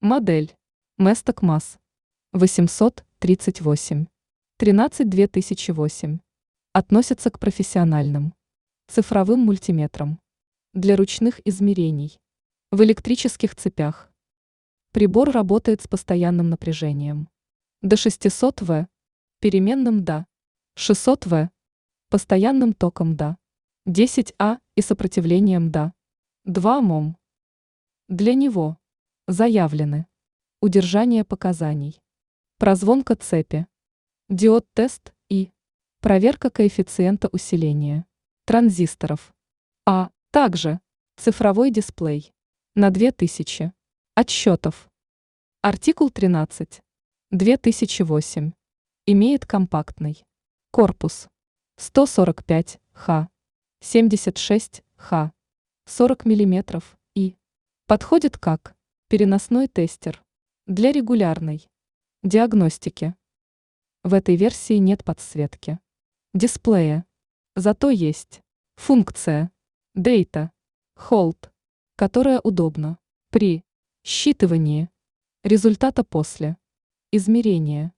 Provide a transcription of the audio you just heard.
Модель Месток МАЗ 838 13 2008 относится к профессиональным цифровым мультиметрам для ручных измерений в электрических цепях. Прибор работает с постоянным напряжением до 600 В, переменным до 600 В, постоянным током до 10 А и сопротивлением до 2 мом. Для него заявлены удержание показаний, прозвонка цепи, диод-тест и проверка коэффициента усиления транзисторов, а также цифровой дисплей на 2000 отсчетов. Артикул 13 2008 имеет компактный корпус 145 Х, 76 Х, 40 мм и подходит как переносной тестер для регулярной диагностики. В этой версии нет подсветки дисплея, зато есть функция Data Hold, которая удобна при считывании результата после измерения.